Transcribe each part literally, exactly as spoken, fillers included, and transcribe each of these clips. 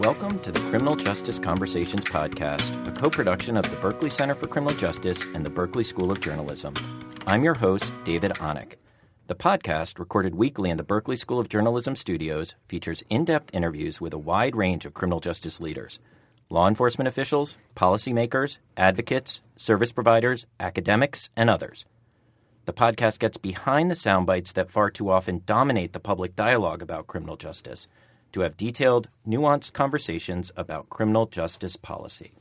Welcome to the Criminal Justice Conversations podcast, a co-production of the Berkeley Center for Criminal Justice and the Berkeley School of Journalism. I'm your host, David Onick. The podcast, recorded weekly in the Berkeley School of Journalism studios, features in-depth interviews with a wide range of criminal justice leaders, law enforcement officials, policymakers, advocates, service providers, academics, and others. The podcast gets behind the sound bites that far too often dominate the public dialogue about criminal justice to have detailed, nuanced conversations about criminal justice policy.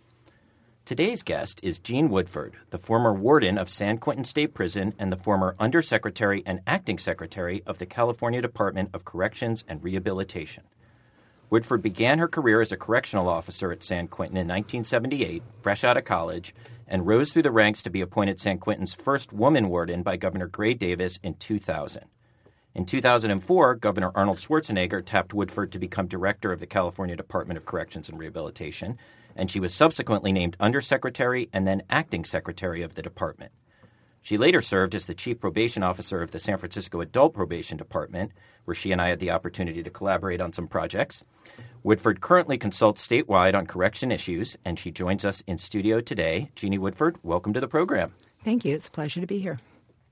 Today's guest is Jean Woodford, the former warden of San Quentin State Prison and the former Undersecretary and Acting Secretary of the California Department of Corrections and Rehabilitation. Woodford began her career as a correctional officer at San Quentin in nineteen seventy-eight, fresh out of college, and rose through the ranks to be appointed San Quentin's first woman warden by Governor Gray Davis in two thousand. In two thousand four, Governor Arnold Schwarzenegger tapped Woodford to become director of the California Department of Corrections and Rehabilitation, and she was subsequently named Undersecretary and then Acting Secretary of the department. She later served as the Chief Probation Officer of the San Francisco Adult Probation Department, where she and I had the opportunity to collaborate on some projects. Woodford currently consults statewide on correction issues, and she joins us in studio today. Jeannie Woodford, welcome to the program. Thank you. It's a pleasure to be here.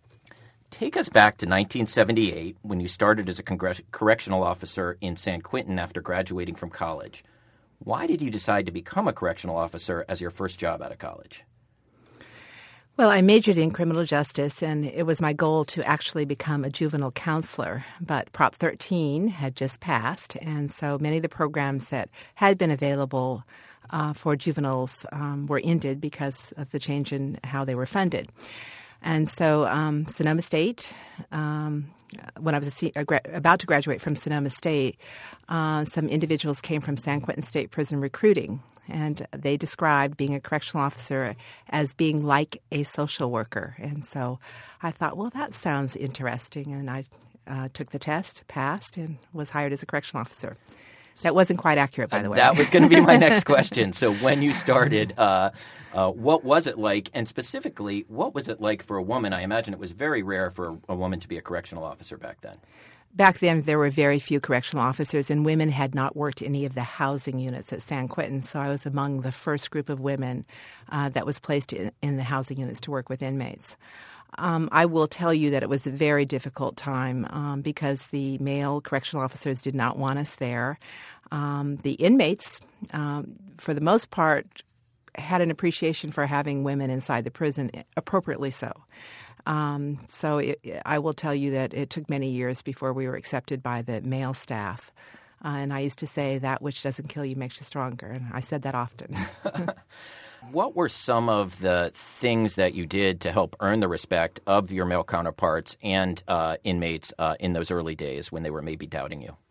Take us back to nineteen seventy-eight, when you started as a congress- correctional officer in San Quentin after graduating from college. Why did you decide to become a correctional officer as your first job out of college? Well, I majored in criminal justice, and it was my goal to actually become a juvenile counselor. But Prop thirteen had just passed, and so many of the programs that had been available uh, for juveniles um, were ended because of the change in how they were funded. And so um, Sonoma State, um, when I was a se- a gra- about to graduate from Sonoma State, uh, some individuals came from San Quentin State Prison recruiting, and they described being a correctional officer as being like a social worker. And so I thought, well, that sounds interesting. And I uh, took the test, passed, and was hired as a correctional officer. That wasn't quite accurate, by the way. That was going to be my next question. So when you started, uh, uh, what was it like? And specifically, what was it like for a woman? I imagine it was very rare for a woman to be a correctional officer back then. Back then, there were very few correctional officers, and women had not worked any of the housing units at San Quentin. So I was among the first group of women uh, that was placed in, in the housing units to work with inmates. Um, I will tell you that it was a very difficult time um, because the male correctional officers did not want us there. Um, the inmates, um, for the most part, had an appreciation for having women inside the prison, appropriately so. Um, so it, I will tell you that it took many years before we were accepted by the male staff. Uh, and I used to say that which doesn't kill you makes you stronger. And I said that often. What were some of the things that you did to help earn the respect of your male counterparts and uh, inmates uh, in those early days when they were maybe doubting you?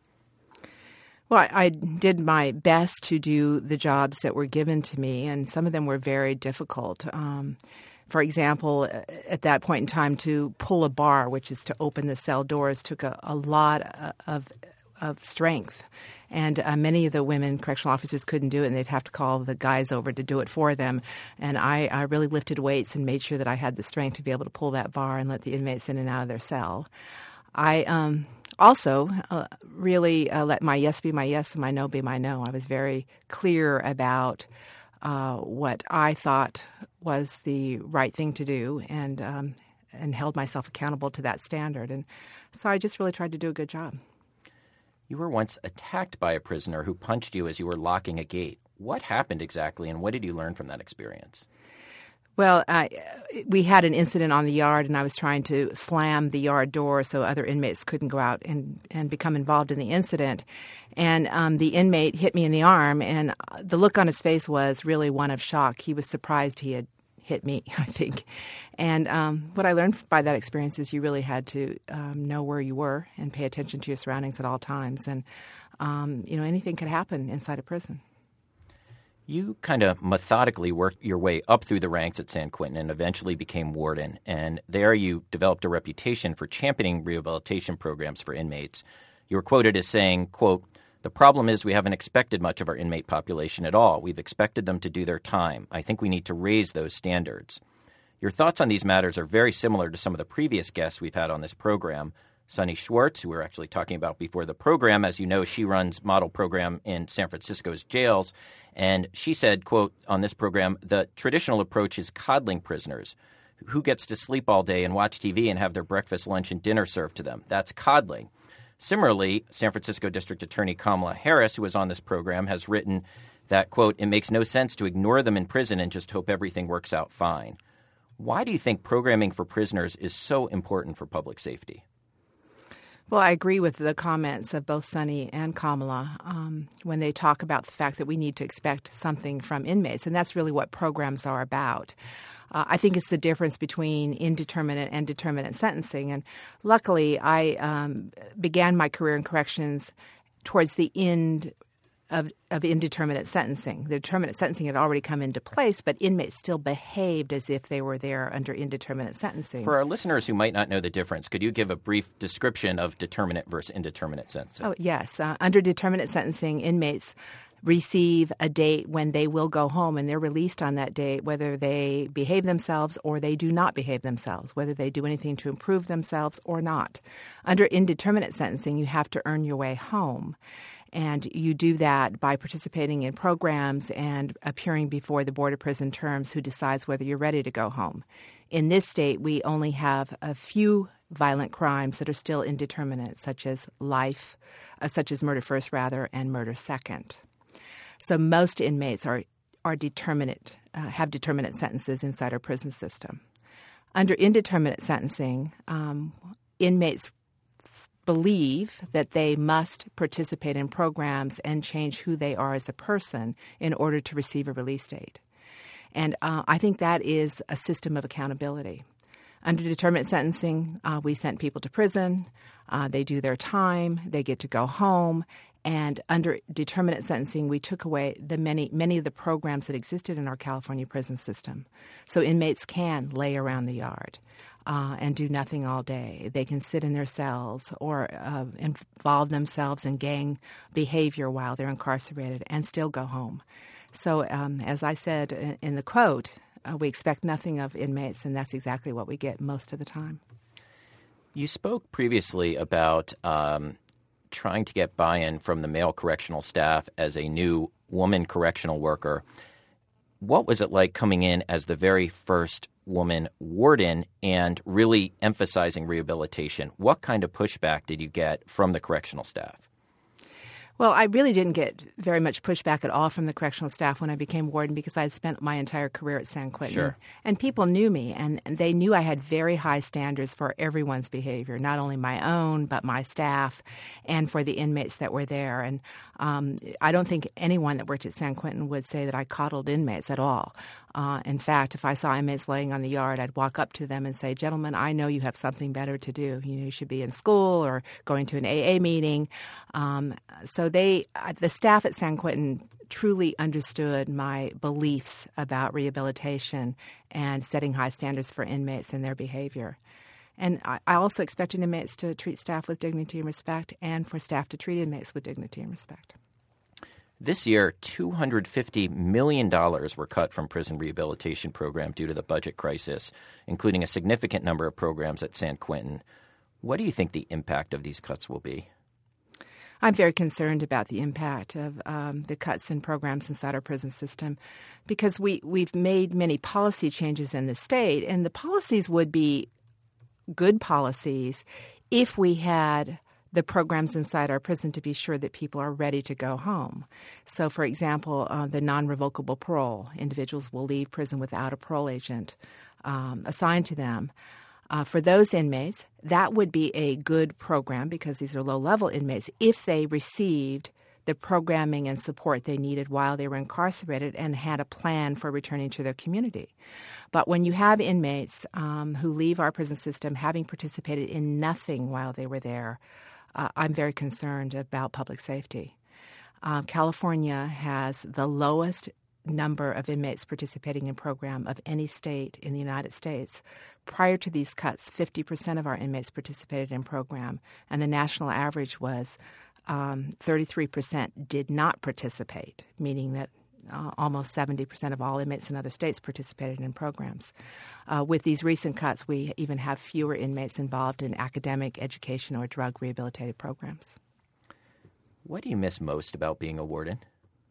Well, I, I did my best to do the jobs that were given to me, and some of them were very difficult. Um, for example, at that point in time, to pull a bar, which is to open the cell doors, took a, a lot of of strength. And uh, many of the women correctional officers couldn't do it, and they'd have to call the guys over to do it for them. And I, I really lifted weights and made sure that I had the strength to be able to pull that bar and let the inmates in and out of their cell. I um, also uh, really uh, let my yes be my yes and my no be my no. I was very clear about uh, what I thought was the right thing to do, and um, and held myself accountable to that standard. And so I just really tried to do a good job. You were once attacked by a prisoner who punched you as you were locking a gate. What happened exactly, and what did you learn from that experience? Well, uh, we had an incident on the yard, and I was trying to slam the yard door so other inmates couldn't go out and, and become involved in the incident. And um, the inmate hit me in the arm, and the look on his face was really one of shock. He was surprised he had hit me, I think. And um, what I learned by that experience is you really had to um, know where you were and pay attention to your surroundings at all times. And, um, you know, anything could happen inside a prison. You kind of methodically worked your way up through the ranks at San Quentin and eventually became warden. And there you developed a reputation for championing rehabilitation programs for inmates. You were quoted as saying, quote, "The problem is we haven't expected much of our inmate population at all. We've expected them to do their time. I think we need to raise those standards." Your thoughts on these matters are very similar to some of the previous guests we've had on this program. Sunny Schwartz, who we were actually talking about before the program. As you know, she runs model program in San Francisco's jails. And she said, quote, on this program, the traditional approach is coddling prisoners. Who gets to sleep all day and watch T V and have their breakfast, lunch, and dinner served to them? That's coddling. Similarly, San Francisco District Attorney Kamala Harris, who was on this program, has written that, quote, it makes no sense to ignore them in prison and just hope everything works out fine. Why do you think programming for prisoners is so important for public safety? Well, I agree with the comments of both Sunny and Kamala um, when they talk about the fact that we need to expect something from inmates, and that's really what programs are about. Uh, I think it's the difference between indeterminate and determinate sentencing. And luckily, I um, began my career in corrections towards the end of, of indeterminate sentencing. The determinate sentencing had already come into place, but inmates still behaved as if they were there under indeterminate sentencing. For our listeners who might not know the difference, could you give a brief description of determinate versus indeterminate sentencing? Oh, yes. Uh, under determinate sentencing, inmates receive a date when they will go home, and they're released on that date, whether they behave themselves or they do not behave themselves, whether they do anything to improve themselves or not. Under indeterminate sentencing, you have to earn your way home. And you do that by participating in programs and appearing before the Board of Prison Terms, who decides whether you're ready to go home. In this state, we only have a few violent crimes that are still indeterminate, such as life, uh, such as murder first, rather, and murder second. So most inmates are are determinate, uh, have determinate sentences inside our prison system. Under indeterminate sentencing, um, inmates believe that they must participate in programs and change who they are as a person in order to receive a release date. And uh, I think that is a system of accountability. Under determinate sentencing, uh, we sent people to prison. Uh, they do their time. They get to go home. And under determinate sentencing, we took away the many many of the programs that existed in our California prison system. So inmates can lay around the yard uh, and do nothing all day. They can sit in their cells or uh, involve themselves in gang behavior while they're incarcerated and still go home. So um, as I said in, in the quote, uh, we expect nothing of inmates, and that's exactly what we get most of the time. You spoke previously about um trying to get buy-in from the male correctional staff as a new woman correctional worker. What was it like coming in as the very first woman warden and really emphasizing rehabilitation? What kind of pushback did you get from the correctional staff? Well, I really didn't get very much pushback at all from the correctional staff when I became warden because I had spent my entire career at San Quentin. Sure. And people knew me, and they knew I had very high standards for everyone's behavior, not only my own, but my staff and for the inmates that were there. And um, I don't think anyone that worked at San Quentin would say that I coddled inmates at all. Uh, in fact, if I saw inmates laying on the yard, I'd walk up to them and say, gentlemen, I know you have something better to do. You know, you should be in school or going to an A A meeting. Um, so they, the staff at San Quentin truly understood my beliefs about rehabilitation and setting high standards for inmates and their behavior. And I, I also expected inmates to treat staff with dignity and respect, and for staff to treat inmates with dignity and respect. This year, two hundred fifty million dollars were cut from prison rehabilitation program due to the budget crisis, including a significant number of programs at San Quentin. What do you think the impact of these cuts will be? I'm very concerned about the impact of um, the cuts in programs inside our prison system because we, we've made many policy changes in the state, and the policies would be good policies if we had the programs inside our prison to be sure that people are ready to go home. So, for example, uh, the non-revocable parole. Individuals will leave prison without a parole agent um, assigned to them. Uh, for those inmates, that would be a good program because these are low-level inmates if they received the programming and support they needed while they were incarcerated and had a plan for returning to their community. But when you have inmates um, who leave our prison system having participated in nothing while they were there, uh, I'm very concerned about public safety. Uh, California has the lowest number of inmates participating in program of any state in the United States. Prior to these cuts, fifty percent of our inmates participated in program, and the national average was um, thirty-three percent did not participate, meaning that uh, almost seventy percent of all inmates in other states participated in programs. Uh, with these recent cuts, we even have fewer inmates involved in academic, education, or drug rehabilitative programs. What do you miss most about being a warden?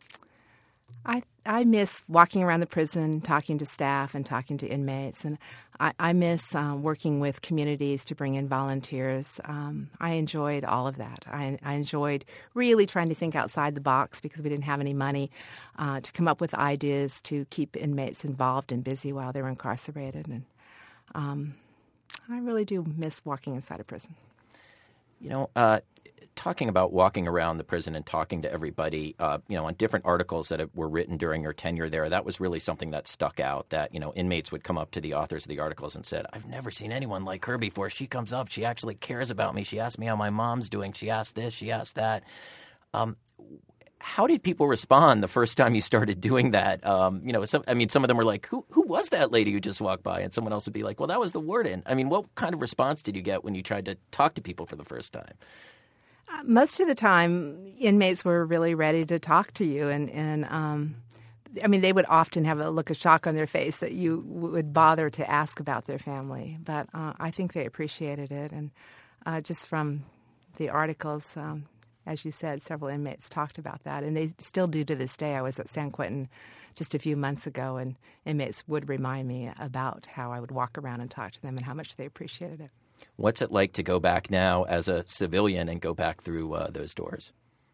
I I miss walking around the prison, talking to staff and talking to inmates, and I, I miss uh, working with communities to bring in volunteers. Um, I enjoyed all of that. I, I enjoyed really trying to think outside the box because we didn't have any money uh, to come up with ideas to keep inmates involved and busy while they were incarcerated. And um, I really do miss walking inside a prison. You know, uh, talking about walking around the prison and talking to everybody, uh, you know, on different articles that were written during your tenure there, that was really something that stuck out, that, you know, inmates would come up to the authors of the articles and said, I've never seen anyone like her before. She comes up. She actually cares about me. She asked me how my mom's doing. She asked this. She asked that. Um, how did people respond the first time you started doing that? Um, you know, some, I mean, some of them were like, who who was that lady who just walked by? And someone else would be like, well, that was the warden. I mean, what kind of response did you get when you tried to talk to people for the first time? Uh, most of the time, inmates were really ready to talk to you. And, and um, I mean, they would often have a look of shock on their face that you would bother to ask about their family. But uh, I think they appreciated it. And uh, just from the articles, um, as you said, several inmates talked about that, and they still do to this day. I was at San Quentin just a few months ago, and inmates would remind me about how I would walk around and talk to them and how much they appreciated it. What's it like to go back now as a civilian and go back through uh, those doors?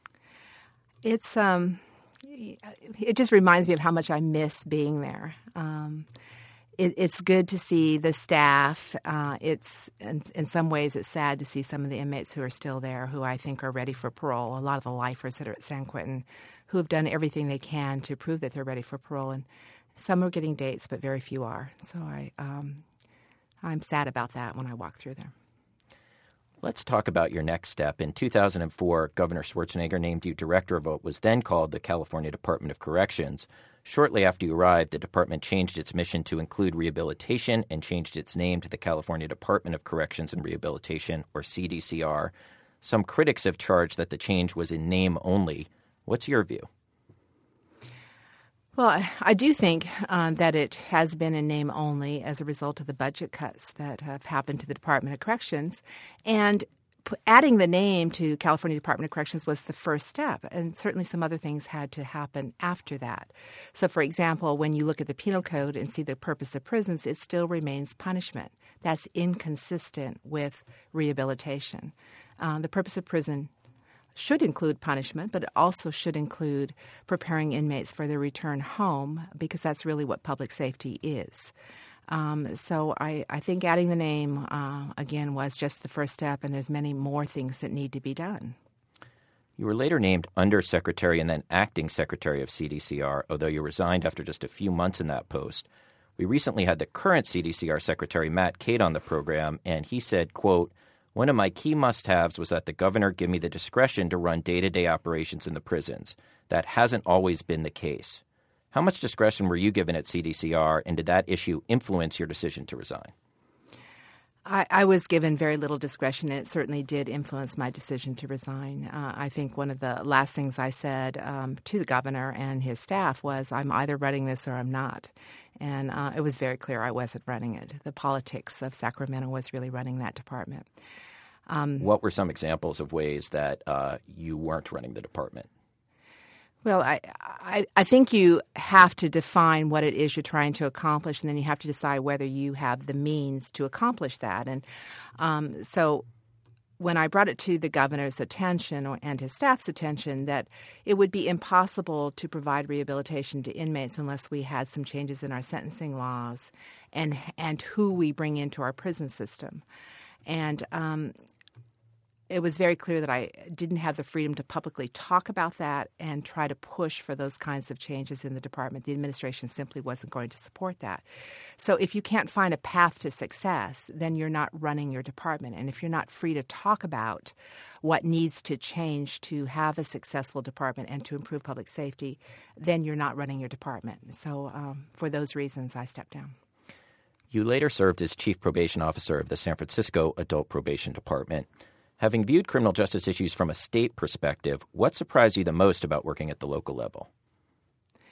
It's um, it just reminds me of how much I miss being there. Um, It, it's good to see the staff. Uh, it's in, in some ways it's sad to see some of the inmates who are still there who I think are ready for parole. A lot of the lifers that are at San Quentin who have done everything they can to prove that they're ready for parole. And some are getting dates, but very few are. So I, um, I'm sad about that when I walk through there. Let's talk about your next step. In two thousand four, Governor Schwarzenegger named you director of what was then called the California Department of Corrections. Shortly after you arrived, the department changed its mission to include rehabilitation and changed its name to the California Department of Corrections and Rehabilitation, or C D C R. Some critics have charged that the change was in name only. What's your view? Well, I, I do think uh, that it has been in name only as a result of the budget cuts that have happened to the Department of Corrections. And p- adding the name to California Department of Corrections was the first step, and certainly some other things had to happen after that. So, for example, when you look at the penal code and see the purpose of prisons, it still remains punishment. That's inconsistent with rehabilitation. Uh, the purpose of prison should include punishment, but it also should include preparing inmates for their return home, because that's really what public safety is. Um, so I, I think adding the name, uh, again, was just the first step, and there's many more things that need to be done. You were later named Undersecretary and then Acting Secretary of C D C R, although you resigned after just a few months in that post. We recently had the current C D C R Secretary, Matt Cate, on the program, and he said, quote, one of my key must-haves was that the governor give me the discretion to run day-to-day operations in the prisons. That hasn't always been the case. How much discretion were you given at C D C R, and did that issue influence your decision to resign? I, I was given very little discretion, and it certainly did influence my decision to resign. Uh, I think one of the last things I said um, to the governor and his staff was, I'm either running this or I'm not. And uh, it was very clear I wasn't running it. The politics of Sacramento was really running that department. Um, what were some examples of ways that uh, you weren't running the department? Well, I, I I think you have to define what it is you're trying to accomplish, and then you have to decide whether you have the means to accomplish that. And um, so when I brought it to the governor's attention or, and his staff's attention that it would be impossible to provide rehabilitation to inmates unless we had some changes in our sentencing laws and and who we bring into our prison system. And um, it was very clear that I didn't have the freedom to publicly talk about that and try to push for those kinds of changes in the department. The administration simply wasn't going to support that. So if you can't find a path to success, then you're not running your department. And if you're not free to talk about what needs to change to have a successful department and to improve public safety, then you're not running your department. So um, for those reasons, I stepped down. You later served as Chief Probation Officer of the San Francisco Adult Probation Department. Having viewed criminal justice issues from a state perspective, what surprised you the most about working at the local level?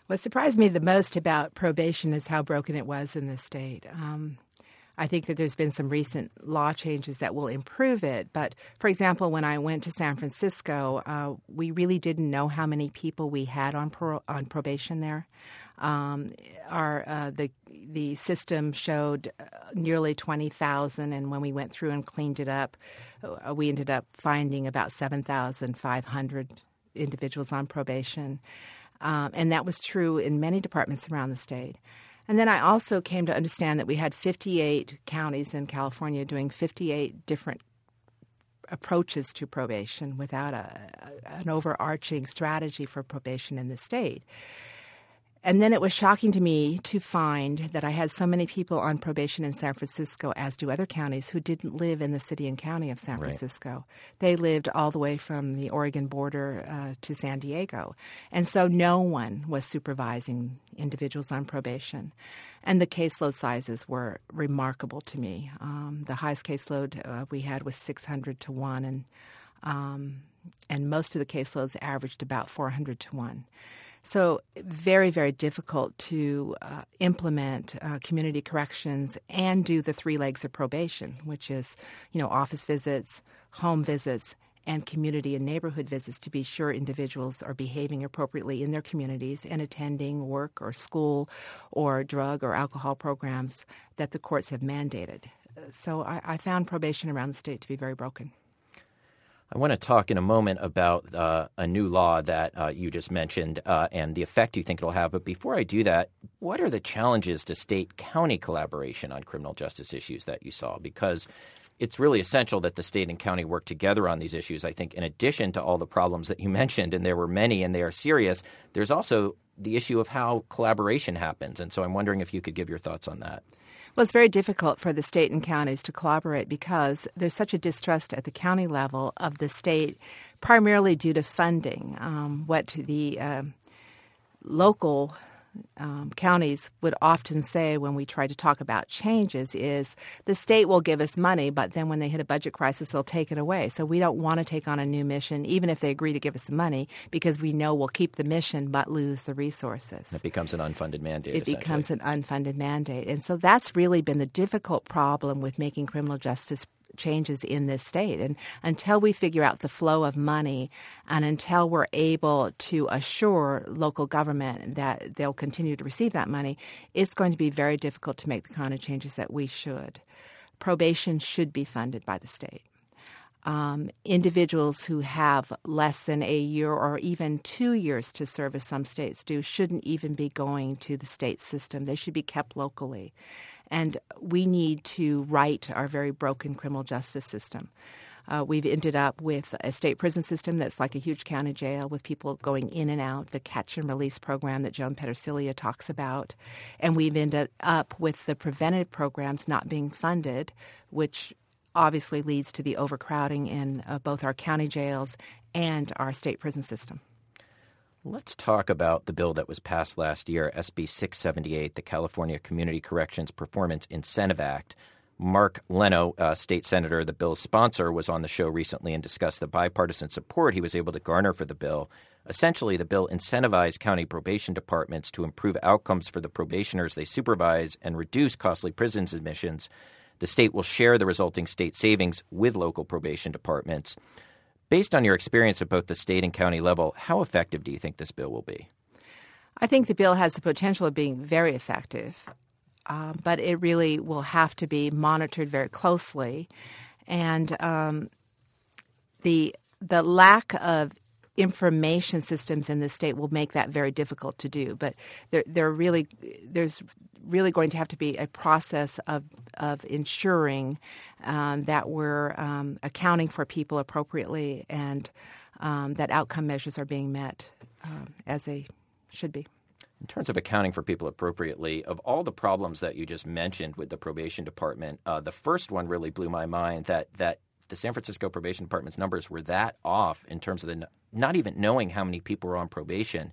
What surprised me the most about probation is how broken it was in this state. Um, I think that there's been some recent law changes that will improve it. But, for example, when I went to San Francisco, uh, we really didn't know how many people we had on pro- on probation there. Um, our uh, the the system showed nearly twenty thousand, and when we went through and cleaned it up, uh, we ended up finding about seven thousand five hundred individuals on probation. Um, and that was true in many departments around the state. And then I also came to understand that we had fifty-eight counties in California doing fifty-eight different approaches to probation without a, an overarching strategy for probation in the state. And then it was shocking to me to find that I had so many people on probation in San Francisco, as do other counties, who didn't live in the city and county of San Francisco. Right. They lived all the way from the Oregon border uh, to San Diego. And so no one was supervising individuals on probation. And the caseload sizes were remarkable to me. Um, the highest caseload uh, we had was six hundred to one, and um, and most of the caseloads averaged about four hundred to one. So very, very difficult to uh, implement uh, community corrections and do the three legs of probation, which is, you know, office visits, home visits, and community and neighborhood visits to be sure individuals are behaving appropriately in their communities and attending work or school or drug or alcohol programs that the courts have mandated. So I, I found probation around the state to be very broken. I want to talk in a moment about uh, a new law that uh, you just mentioned uh, and the effect you think it'll have. But before I do that, what are the challenges to state-county collaboration on criminal justice issues that you saw? Because it's really essential that the state and county work together on these issues. I think in addition to all the problems that you mentioned, and there were many and they are serious, there's also the issue of how collaboration happens. And so I'm wondering if you could give your thoughts on that. Well, it's very difficult for the state and counties to collaborate because there's such a distrust at the county level of the state, primarily due to funding. Um, what the uh, local um, counties would often say when we try to talk about changes is the state will give us money, but then when they hit a budget crisis, they'll take it away. So we don't want to take on a new mission, even if they agree to give us the money, because we know we'll keep the mission but lose the resources. It becomes an unfunded mandate, It becomes an unfunded mandate. And so that's really been the difficult problem with making criminal justice changes in this state. And until we figure out the flow of money and until we're able to assure local government that they'll continue to receive that money, it's going to be very difficult to make the kind of changes that we should. Probation should be funded by the state. Um, individuals who have less than a year or even two years to serve, as some states do, shouldn't even be going to the state system. They should be kept locally. And we need to right our very broken criminal justice system. Uh, we've ended up with a state prison system that's like a huge county jail with people going in and out, the catch and release program that Joan Petersilia talks about. And we've ended up with the preventative programs not being funded, which obviously leads to the overcrowding in uh, both our county jails and our state prison system. Let's talk about the bill that was passed last year, S B six seventy-eight, the California Community Corrections Performance Incentive Act. Mark Leno, uh, state senator, the bill's sponsor, was on the show recently and discussed the bipartisan support he was able to garner for the bill. Essentially, the bill incentivized county probation departments to improve outcomes for the probationers they supervise and reduce costly prison admissions. The state will share the resulting state savings with local probation departments. Based on your experience at both the state and county level, how effective do you think this bill will be? I think the bill has the potential of being very effective, uh, but it really will have to be monitored very closely. And um, the the lack of information systems in the state will make that very difficult to do. But there, there really there's really going to have to be a process of of ensuring um, that we're um, accounting for people appropriately and um, that outcome measures are being met um, as they should be. In terms of accounting for people appropriately, of all the problems that you just mentioned with the probation department, uh, the first one really blew my mind, that that the San Francisco Probation Department's numbers were that off in terms of the not even knowing how many people were on probation.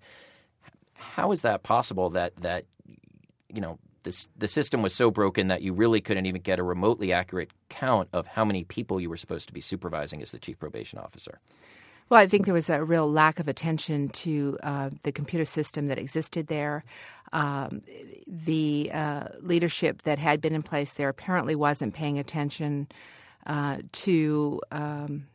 How is that possible that, that you know, this, the system was so broken that you really couldn't even get a remotely accurate count of how many people you were supposed to be supervising as the chief probation officer? Well, I think there was a real lack of attention to uh, the computer system that existed there. Um, the uh, leadership that had been in place there apparently wasn't paying attention uh, to um,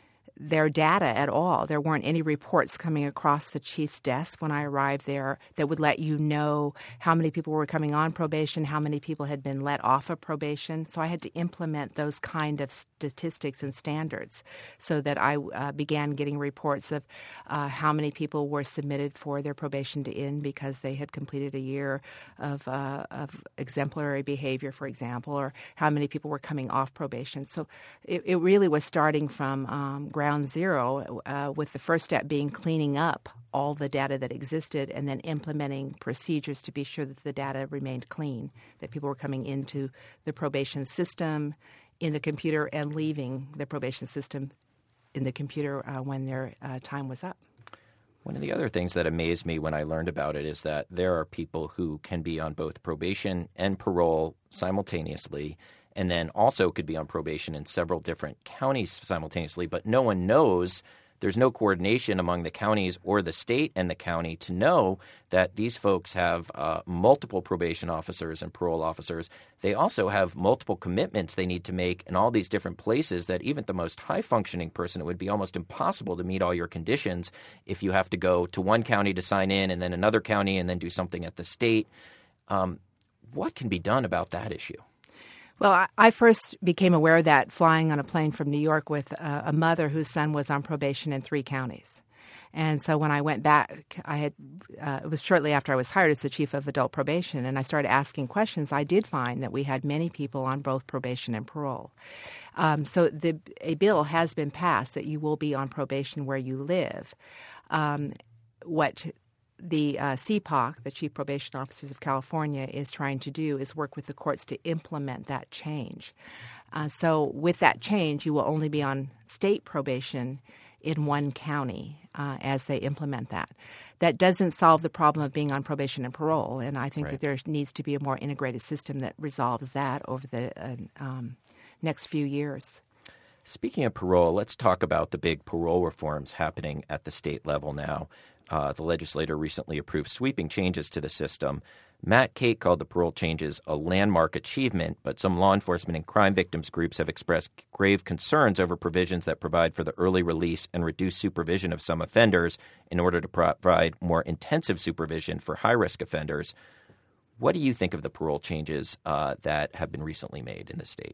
their data at all. There weren't any reports coming across the chief's desk when I arrived there that would let you know how many people were coming on probation, how many people had been let off of probation. So I had to implement those kind of statistics and standards so that I uh, began getting reports of uh, how many people were submitted for their probation to end because they had completed a year of, uh, of exemplary behavior, for example, or how many people were coming off probation. So it, it really was starting from um, ground zero, uh, with the first step being cleaning up all the data that existed and then implementing procedures to be sure that the data remained clean, that people were coming into the probation system in the computer and leaving the probation system in the computer uh, when their uh, time was up. One of the other things that amazed me when I learned about it is that there are people who can be on both probation and parole simultaneously, and then also could be on probation in several different counties simultaneously, but no one knows. There's no coordination among the counties or the state and the county to know that these folks have uh, multiple probation officers and parole officers. They also have multiple commitments they need to make in all these different places that even the most high-functioning person, it would be almost impossible to meet all your conditions if you have to go to one county to sign in and then another county and then do something at the state. Um, what can be done about that issue? Well, I first became aware of that flying on a plane from New York with a, a mother whose son was on probation in three counties. And so when I went back, I had uh, it was shortly after I was hired as the chief of adult probation, and I started asking questions. I did find that we had many people on both probation and parole. Um, so the, a bill has been passed that you will be on probation where you live. Um, what The uh, C P O C, the Chief Probation Officers of California, is trying to do is work with the courts to implement that change. Uh, so with that change, you will only be on state probation in one county uh, as they implement that. That doesn't solve the problem of being on probation and parole, and I think right. that there needs to be a more integrated system that resolves that over the uh, um, next few years. Speaking of parole, let's talk about the big parole reforms happening at the state level now. Uh, the legislature recently approved sweeping changes to the system. Matt Cate called the parole changes a landmark achievement, but some law enforcement and crime victims groups have expressed grave concerns over provisions that provide for the early release and reduced supervision of some offenders in order to provide more intensive supervision for high-risk offenders. What do you think of the parole changes uh, that have been recently made in the state?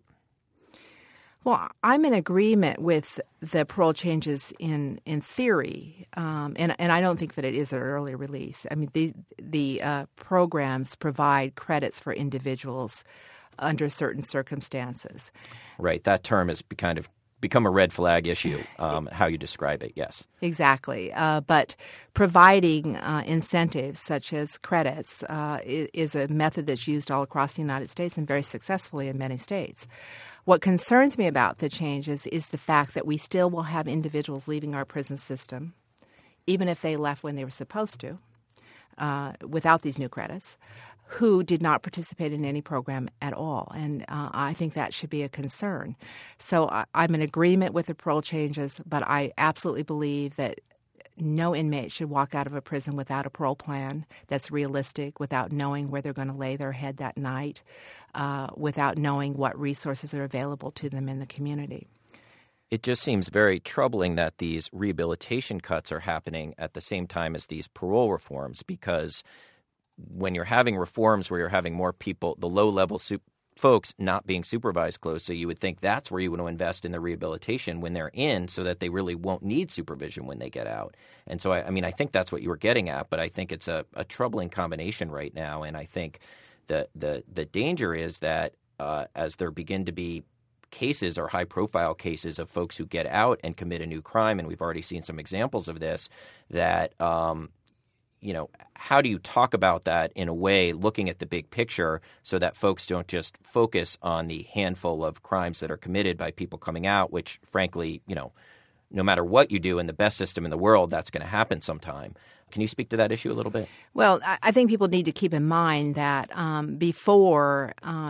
Well, I'm in agreement with the parole changes in in theory, um, and and I don't think that it is an early release. I mean, the the uh, programs provide credits for individuals under certain circumstances. Right. That term has be kind of become a red flag issue, um, how you describe it, yes. Exactly. Uh, but providing uh, incentives such as credits uh, is, is a method that's used all across the United States and very successfully in many states. What concerns me about the changes is the fact that we still will have individuals leaving our prison system, even if they left when they were supposed to, uh, without these new credits, who did not participate in any program at all. And uh, I think that should be a concern. So I, I'm in agreement with the parole changes, but I absolutely believe that no inmate should walk out of a prison without a parole plan that's realistic, without knowing where they're going to lay their head that night, uh, without knowing what resources are available to them in the community. It just seems very troubling that these rehabilitation cuts are happening at the same time as these parole reforms, because when you're having reforms where you're having more people, the low-level su- folks not being supervised closely, you would think that's where you want to invest in the rehabilitation when they're in so that they really won't need supervision when they get out. And so, I, I mean, I think that's what you were getting at, but I think it's a, a troubling combination right now. And I think the the, the danger is that uh, as there begin to be cases or high-profile cases of folks who get out and commit a new crime, and we've already seen some examples of this, that um, – you know, how do you talk about that in a way, looking at the big picture so that folks don't just focus on the handful of crimes that are committed by people coming out, which, frankly, you know, no matter what you do in the best system in the world, that's going to happen sometime. Can you speak to that issue a little bit? Well, I think people need to keep in mind that um, before um,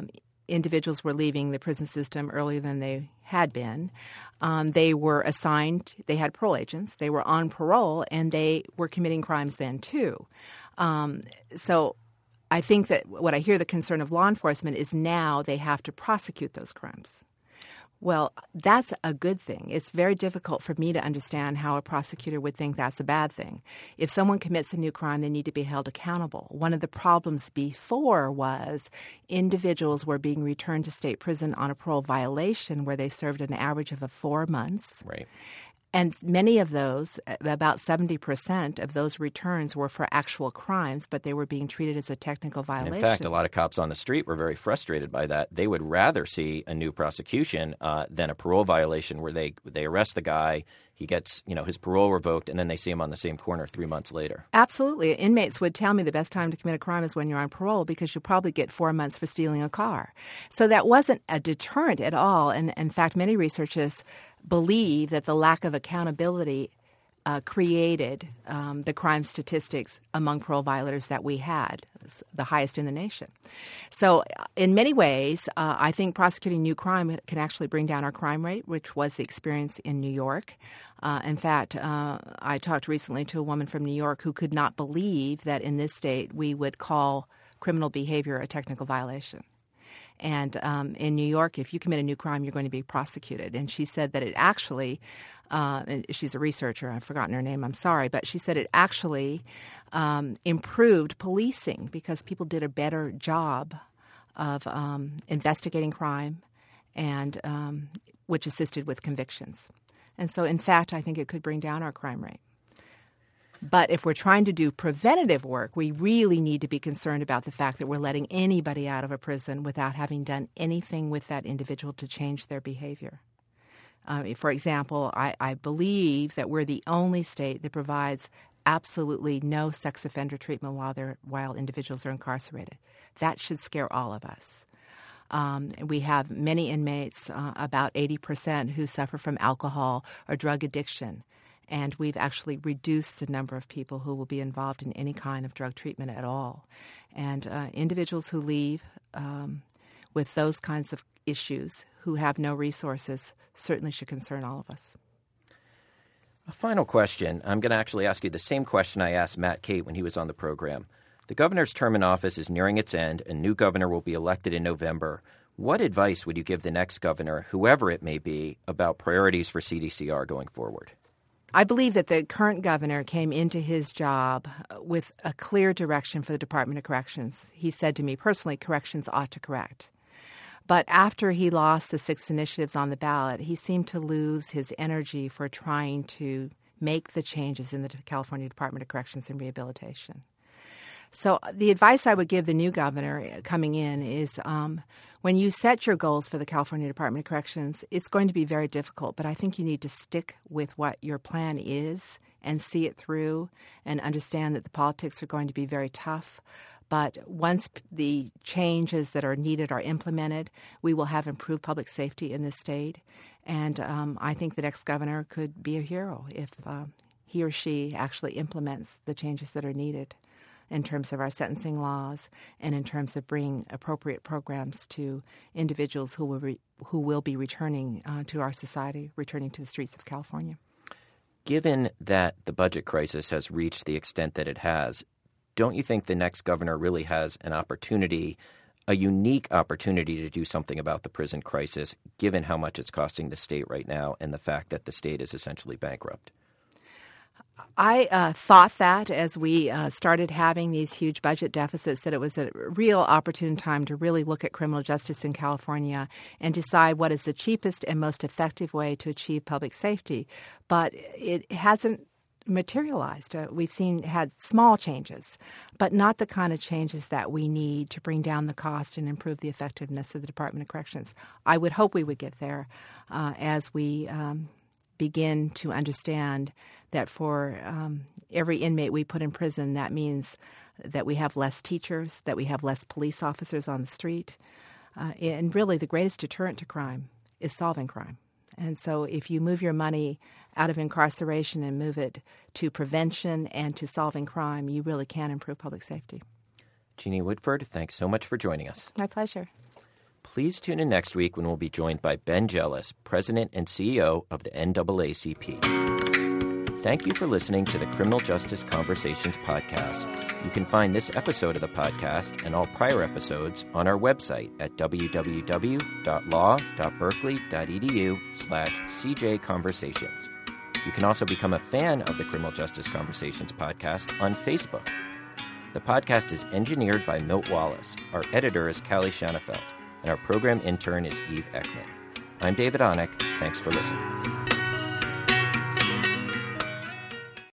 individuals were leaving the prison system earlier than they had been. Um, they were assigned, they had parole agents, they were on parole, and they were committing crimes then too. Um, so I think that what I hear the concern of law enforcement is now they have to prosecute those crimes. Well, that's a good thing. It's very difficult for me to understand how a prosecutor would think that's a bad thing. If someone commits a new crime, they need to be held accountable. One of the problems before was individuals were being returned to state prison on a parole violation where they served an average of a four months. Right. And many of those, about seventy percent of those returns were for actual crimes, but they were being treated as a technical violation. And in fact, a lot of cops on the street were very frustrated by that. They would rather see a new prosecution uh, than a parole violation where they they arrest the guy, he gets, you know, his parole revoked, and then they see him on the same corner three months later. Absolutely. Inmates would tell me the best time to commit a crime is when you're on parole because you'll probably get four months for stealing a car. So that wasn't a deterrent at all. And in fact, many researchers believe that the lack of accountability uh, created um, the crime statistics among parole violators that we had, the highest in the nation. So in many ways, uh, I think prosecuting new crime can actually bring down our crime rate, which was the experience in New York. Uh, in fact, uh, I talked recently to a woman from New York who could not believe that in this state we would call criminal behavior a technical violation. And um, in New York, if you commit a new crime, you're going to be prosecuted. And she said that it actually, uh, and she's a researcher, I've forgotten her name, I'm sorry, but she said it actually um, improved policing because people did a better job of um, investigating crime, and um, which assisted with convictions. And so, in fact, I think it could bring down our crime rate. But if we're trying to do preventative work, we really need to be concerned about the fact that we're letting anybody out of a prison without having done anything with that individual to change their behavior. Um, for example, I, I believe that we're the only state that provides absolutely no sex offender treatment while they're while individuals are incarcerated. That should scare all of us. Um, we have many inmates, uh, about eighty percent, who suffer from alcohol or drug addiction. And we've actually reduced the number of people who will be involved in any kind of drug treatment at all. And uh, individuals who leave um, with those kinds of issues, who have no resources, certainly should concern all of us. A final question. I'm going to actually ask you the same question I asked Matt Cate when he was on the program. The governor's term in office is nearing its end. A new governor will be elected in November. What advice would you give the next governor, whoever it may be, about priorities for C D C R going forward? I believe that the current governor came into his job with a clear direction for the Department of Corrections. He said to me personally, corrections ought to correct. But after he lost the six initiatives on the ballot, he seemed to lose his energy for trying to make the changes in the California Department of Corrections and Rehabilitation. So the advice I would give the new governor coming in is um, when you set your goals for the California Department of Corrections, it's going to be very difficult, but I think you need to stick with what your plan is and see it through and understand that the politics are going to be very tough. But once the changes that are needed are implemented, we will have improved public safety in this state. And um, I think the next governor could be a hero if uh, he or she actually implements the changes that are needed in terms of our sentencing laws and in terms of bringing appropriate programs to individuals who will re- who will be returning uh, to our society, returning to the streets of California. Given that the budget crisis has reached the extent that it has, don't you think the next governor really has an opportunity, a unique opportunity to do something about the prison crisis, given how much it's costing the state right now and the fact that the state is essentially bankrupt? I uh, thought that as we uh, started having these huge budget deficits, that it was a real opportune time to really look at criminal justice in California and decide what is the cheapest and most effective way to achieve public safety. But it hasn't materialized. Uh, we've seen had small changes, but not the kind of changes that we need to bring down the cost and improve the effectiveness of the Department of Corrections. I would hope we would get there uh, as we um, begin to understand that for um, every inmate we put in prison, that means that we have less teachers, that we have less police officers on the street. Uh, and really the greatest deterrent to crime is solving crime. And so if you move your money out of incarceration and move it to prevention and to solving crime, you really can improve public safety. Jeannie Woodford, thanks so much for joining us. My pleasure. Please tune in next week when we'll be joined by Ben Jealous, President and C E O of the N double A C P. Thank you for listening to the Criminal Justice Conversations podcast. You can find this episode of the podcast and all prior episodes on our website at www.law.berkeley.edu slash cjconversations. You can also become a fan of the Criminal Justice Conversations podcast on Facebook. The podcast is engineered by Milt Wallace. Our editor is Callie Schoenfeld, and our program intern is Eve Ekman. I'm David Onek. Thanks for listening.